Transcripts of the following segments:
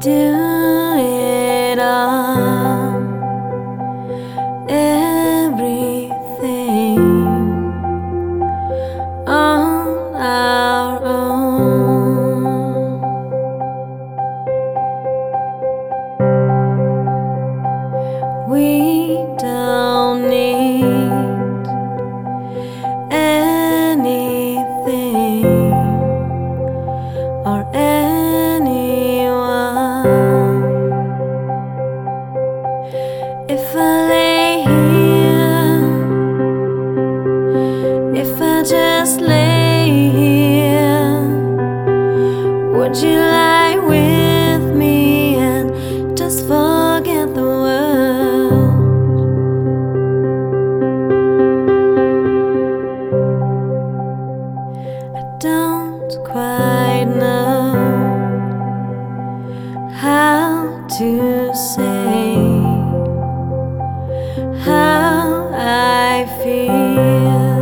do it all, everything on our own. We don't need anything or anyone. If I lay here, if I just lay here, would you lie with me and just forget the world? I don't quite know how to say how I feel.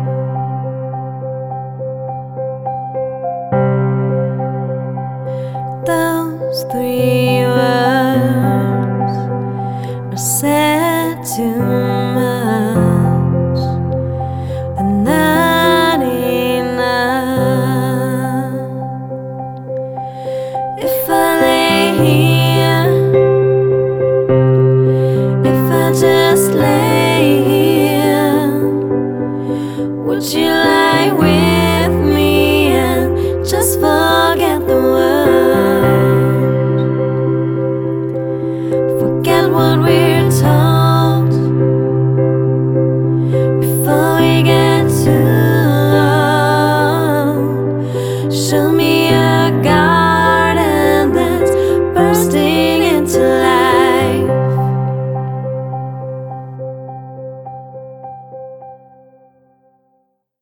Those three words are said too much and not enough. If I lay here, if I just lay here, would you lie with me and just forget the world? Forget what we're told before we get too old. Show me a garden that's bursting into